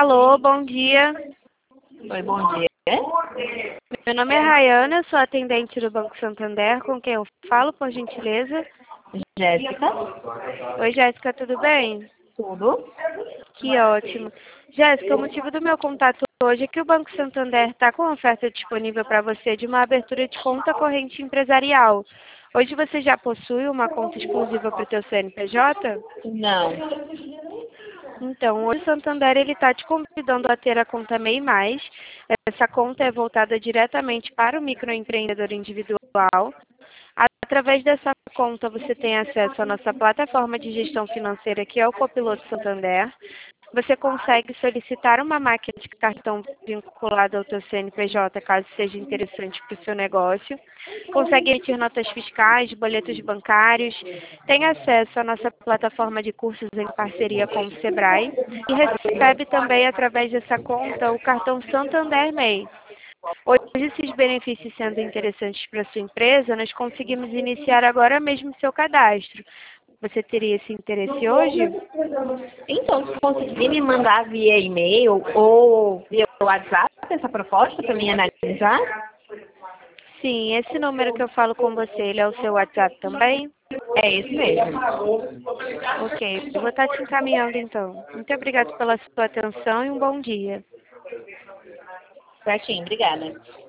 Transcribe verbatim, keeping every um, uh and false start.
Alô, bom dia. Oi, bom dia. Meu nome é Rayana, eu sou atendente do Banco Santander, com quem eu falo, por gentileza. Jéssica. Oi, Jéssica, tudo bem? Tudo? Que ótimo. Jéssica, o motivo do meu contato hoje é que o Banco Santander está com oferta disponível para você de uma abertura de conta corrente empresarial. Hoje você já possui uma conta exclusiva para o teu C N P J? Não. Então, hoje o Santander ele está te convidando a ter a conta MEI Mais. Essa conta é voltada diretamente para o microempreendedor individual. Através dessa conta, você tem acesso à nossa plataforma de gestão financeira, que é o Copiloto Santander. Você consegue solicitar uma máquina de cartão vinculada ao teu C N P J, caso seja interessante para o seu negócio. Consegue emitir notas fiscais, boletos bancários. Tem acesso à nossa plataforma de cursos em parceria com o Sebrae. E recebe também, através dessa conta, o cartão Santander MEI. Hoje, esses benefícios sendo interessantes para a sua empresa, nós conseguimos iniciar agora mesmo seu cadastro. Você teria esse interesse hoje? Então, se conseguir me mandar via e-mail ou via WhatsApp essa proposta para mim analisar? Sim, esse número que eu falo com você, ele é o seu WhatsApp também? É esse mesmo. Ok, eu vou estar te encaminhando então. Muito obrigada pela sua atenção e um bom dia. Certinho, obrigada.